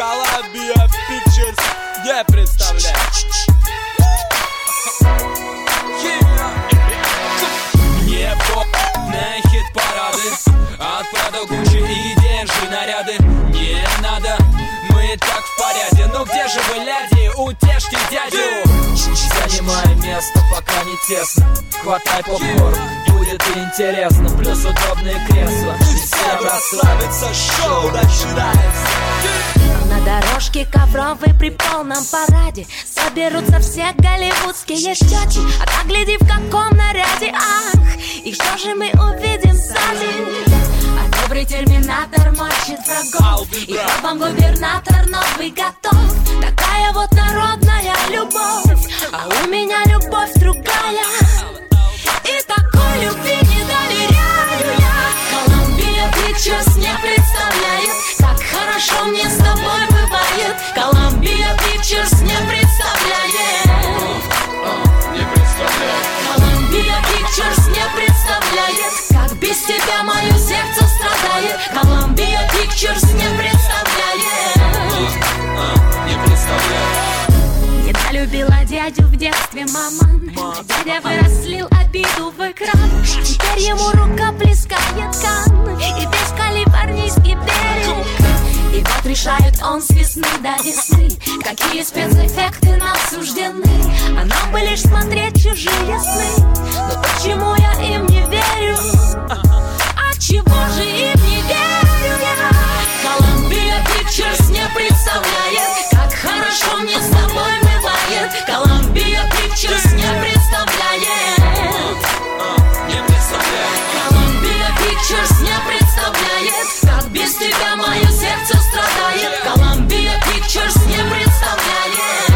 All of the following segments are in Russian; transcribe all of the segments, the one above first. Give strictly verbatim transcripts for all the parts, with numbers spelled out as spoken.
Columbia Pictures не представляет. Мне по***ные хит-парады, от Прада, Гуччи и деньги наряды. Не надо, мы и так в порядке. Ну где же вы, ляди, утешьте дядю. Занимай место, пока не тесно. Хватай попкорн, будет интересно. Плюс удобные кресла. Всем расслабиться, шоу начинается. На дорожке ковровой при полном параде соберутся все голливудские тети. А так гляди, в каком наряде, ах, и что же мы увидим сзади? А добрый терминатор мочит врагов, и вот вам губернатор новый готов. Такая вот народная любовь, а у меня любовь другая. И такой любви не доверяю я. Columbia Pictures не представляет, как хорошо мне с тобой бывает. Columbia Pictures не представляет. Не представляет. Columbia Pictures не представляет, как без тебя мое сердце страдает. Columbia Pictures не представляет. Не представляет. Недолюбила дядю в детстве мама. Дядя вырослил обиду в экран. Теперь ему рука плескает кан, и весь калифорнийский берег. И вот решает он с весны до весны, какие спецэффекты нам суждены. А нам бы лишь смотреть чужие сны. Но почему я им не верю? А чего же им не верю я? Columbia Pictures не представляет, как хорошо мне с тобой бывает. Columbia Pictures не представляет. Не представляет. Columbia Pictures не представляет, как без тебя мое сердце страдает. Columbia Pictures не представляет.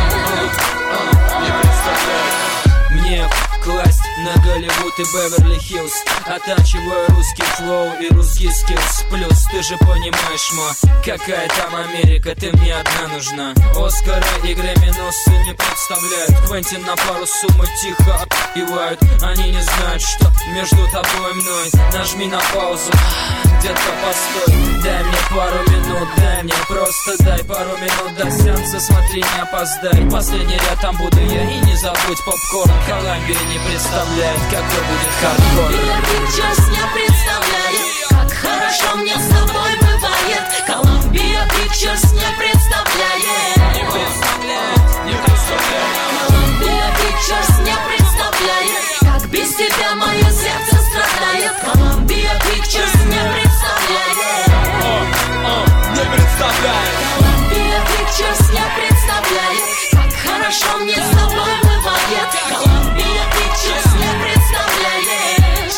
Не представляет. Мне класть на Голливуд и Беверли-Хиллз, оттачиваю русский флоу и русский скиллс. Плюс ты же понимаешь, ма, какая там Америка, ты мне одна нужна. Оскара и Грэмми-носы не представляют. Квентин на пару суммы тихо отпевают. Они не знают, что между тобой и мной. Нажми на паузу, где-то постой. Дай мне пару минут, дай мне, просто дай пару минут до сеанса, смотри, не опоздай. Последний ряд, там буду я, и не забудь попкорн. Columbia не представляет, какой будет хардкор. Columbia Pictures не представляет, как хорошо мне с тобой бывает. Columbia Pictures не представляет. Не представляет, не представляет. Columbia Pictures не представляет, как без тебя мое сердце страдает. Columbia Pictures не представляет. О, о, не представляет. Columbia Pictures не представляет, как хорошо мне с тобой бывает. Columbia Pictures не представляет.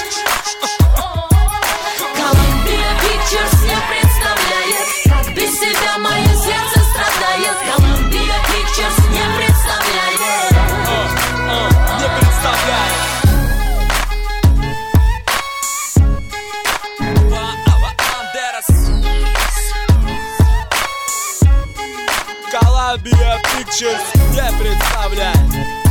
Columbia Pictures не представляет, как без тебя мое сердце страдает. Columbia Pictures не представляет. О, о, не представляет. Columbia Pictures не представляет.